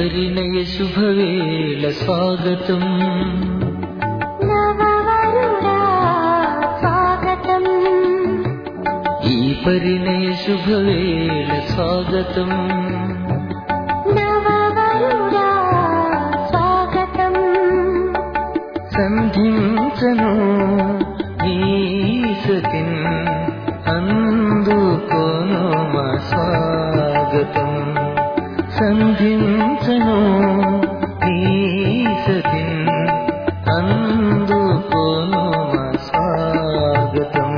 పరిణయ శుభవేళ స్వాగతం నవవరుడా స్వాగతం ఈ పరిణయ శుభవేళ స్వాగతం నవవరుడా స్వాగతం సంధించను నీ సతిన్ అందుకోను మా స్వాగతం సంధించను నీ సతిన్ అందుకోను మా స్వాగతం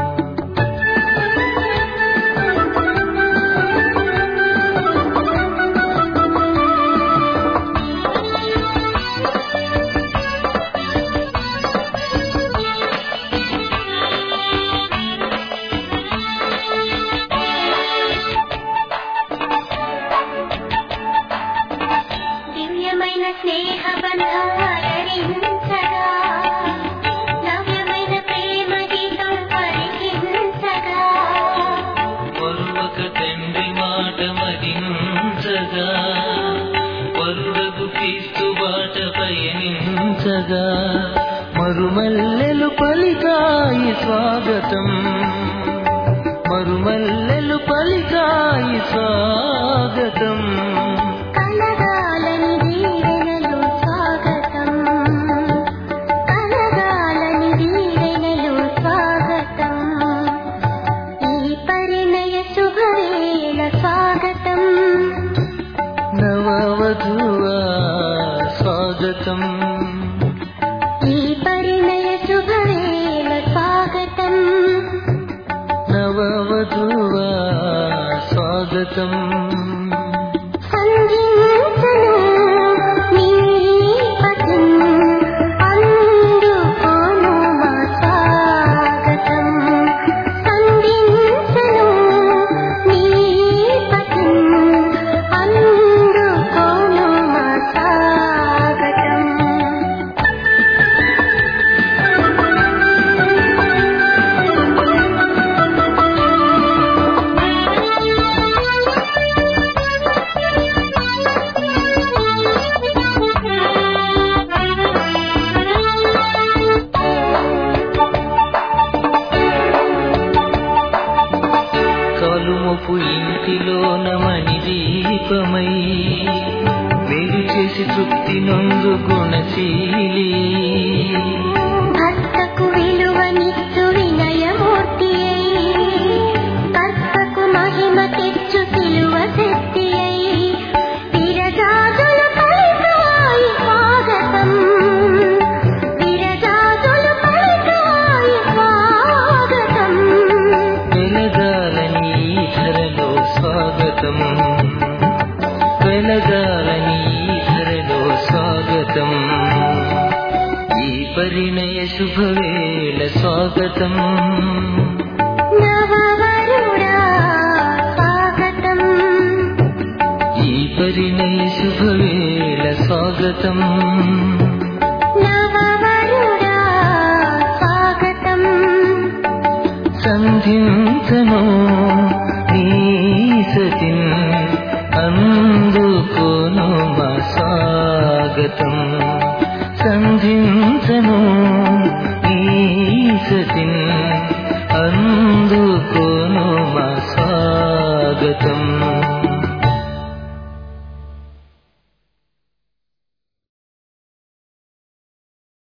దివ్యమైన స్నేహ బంధం అలరించగా నవ్యమైన ప్రేమ గీతం పలికించగా పర్వక తండ్రి మాట మదించగా పరులకు క్రీస్తు బాట పయనించగా మరుమల్లెలు పలికాయి స్వాగతం మరుమల్లెలు పలికాయి స్వాగతం కలగాలని దీవెనలు స్వాగతం కలగాలని దీవెనలు స్వాగతం ఈ పరిణయ శుభవేళ స్వాగతం నవవధువా స్వాగతం ఈ పరిణయ శుభవేళ స్వాగతం నవవధువా స్వాగతం సంధించను నీ పతిన్ అందుకోను మా స్వాగతం సంధించను నీ పతిన్ అందుకోను మా స్వాగతం కాలుమొపు ఇంటిలోన మణి దీపమై వేరు చేసి తృప్తి నొందు గుణశీలి భర్తకు విలువనిచ్చు వినయమూర్తి కర్తకు మహిమ తెచ్చు సిలువ శక్తి విరజాజులు పలికాయి స్వాగతం విరజాజులు పలికాయి స్వాగతం వెలగాలని ధరలో స్వాగతం వెలగాలని ధరలో స్వాగతం ఈ పరిణయ శుభవేళ స్వాగతం నవవరుడా స్వాగతం ఈ పరిణయ శుభవేళ స్వాగతం నవవరుడా స్వాగతం సంధించను నీ సతిన్ అందుకోను మా స్వాగతం సంధించను నీ సతిన్ అందుకోను మా స్వాగతం